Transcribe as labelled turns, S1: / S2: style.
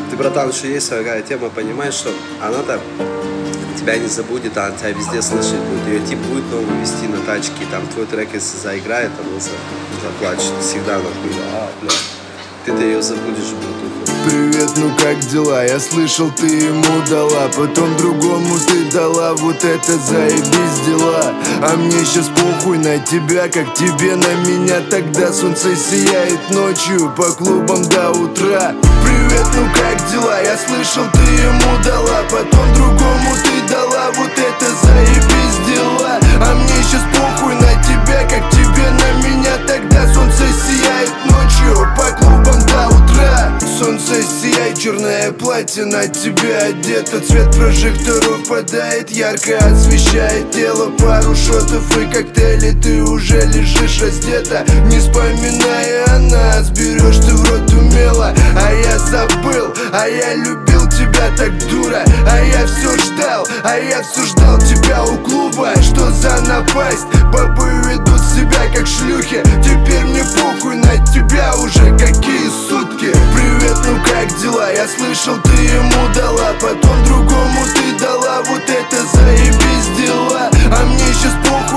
S1: Ты, братан, что есть такая тема, понимаешь, что она-то тебя не забудет, а она тебя везде слышать будет. Ее тип будет новую вести на тачке, там твой трек, если заиграет, она заплачет. Всегда нахуй, бля. Ты-то ее забудешь, братуха.
S2: Привет, ну как дела? Я слышал, ты ему дала, потом другому ты дала. Вот это заебись дела. А мне сейчас похуй на тебя, как тебе на меня. Тогда солнце сияет ночью по клубам до утра. Привет, ну как дела? Я слышал, ты ему дала, потом другому ты дала. Вот это заебись дела. А мне сейчас похуй на тебя, как тебе на меня. Тогда солнце сияет ночью по клубам до утра. Солнце сияет, черное платье на тебе одето. Цвет прожекторов падает, ярко освещает тело. Пару шотов и коктейли, ты уже лежишь раздета. Не вспоминая о нас, берешь ты в рот умело. А я забыл, а я любил тебя так, дура. А я все ждал, тебя у клуба. Что за напасть? Бабы ведут себя как шлюхи. Теперь мне похуй на тебя уже какие сутки. Привет, ну как дела? Я слышал, ты ему дала, потом другому ты дала. Вот это заебись дела. А мне сейчас похуй